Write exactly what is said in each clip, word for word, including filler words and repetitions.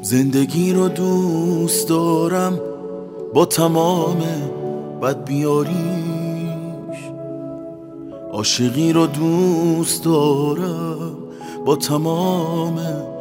زندگی رو دوست دارم با تمام بدبیاریش، عاشقی رو دوست دارم با تمام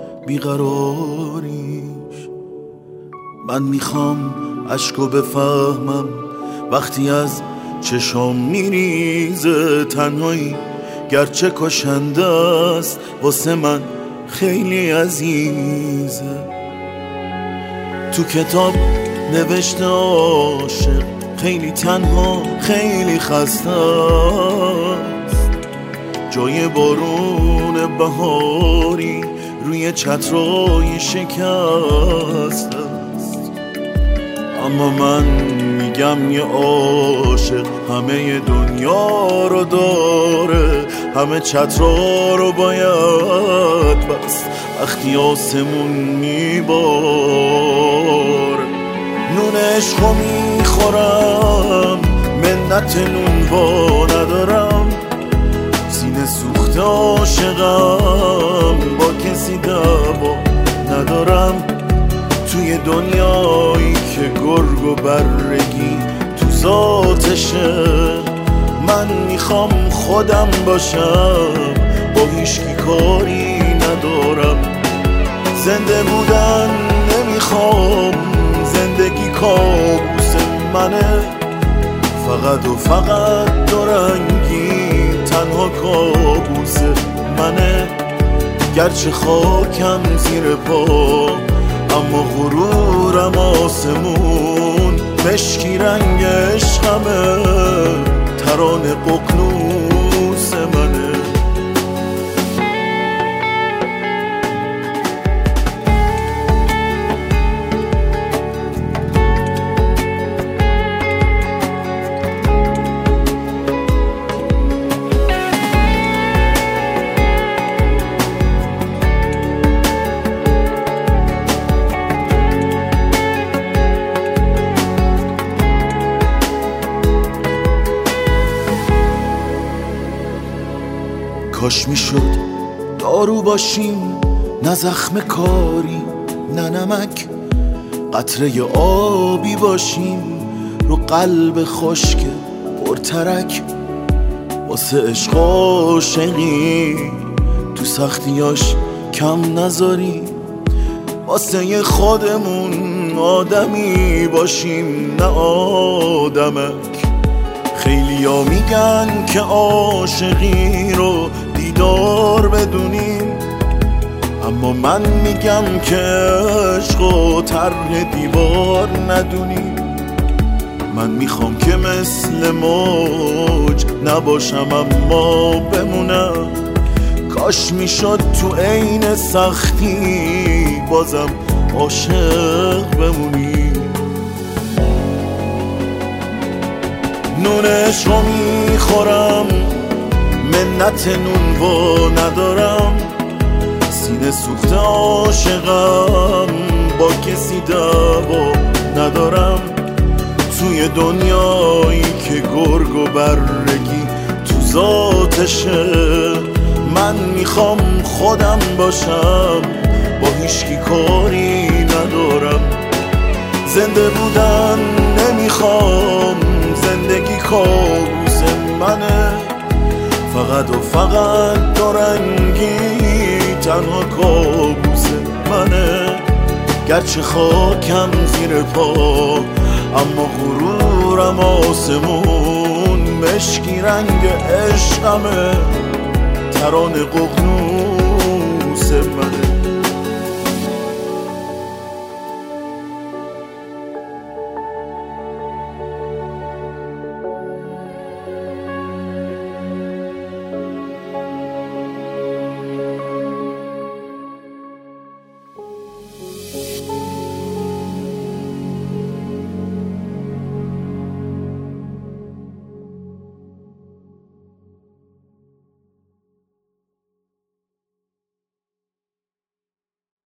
بیقراریش. من میخوام عشقو بفهمم وقتی از چشام میریزه، تنهایی گرچه کشنده است واسه من خیلی عزیزه. تو کتاب نوشته عاشق خیلی تنها خیلی خسته است، جای بارون بهاری روی چترای شکست است. اما من میگم یه عاشق همه دنیا رو داره، همه چترا رو باید بست وقتی آسمون میبار. نون عشقو میخورم منت نون وا ندارم، سینه سوخته عاشقم با کسی دعوا ندارم. توی دنیایی که گرگ و برگی تو ذاتشه، من میخوام خودم باشم با هیچکی کاری ندارم. زنده بودن نمیخوام، زندگی کابوس منه، فقط و فقط دورنگی تنها کابوس منه. گرچه خاکم زیر پا اما غرورم آسمون، مشکی رنگ عشقمه ترانه ققنوس منه. کاش میشد دارو باشیم، نه زخم کاری نه نمک، قطره آبی باشیم رو قلب خشک پرترک. واسه عشق عاشقی تو سختیاش کم نذاری، واسه خودمون آدمی باشیم نه آدمک. خیلیا میگن که عاشقی رو دیدار بدونیم، اما من میگم که عشق و طرح دیوار ندونیم. من میخوام که مثل موج نباشم اما بمونم، کاش میشد تو عین سختی بازم عاشق بمونیم. نون عشقو میخورم منت نون وا ندارم، سینه سوخته عاشقم با کسی دعوا ندارم. توی دنیایی که گرگ و برگی تو ذاتشه، من میخوام خودم باشم با هیچکی کاری ندارم. زنده بودن نمیخوام، زندگی کابوس منه، فقط و فقط دورنگی تنها کابوس منه. گرچه خاکم زیر پا اما غرورم آسمون، مشکی رنگ عشقمه ترانه ققنوس منه.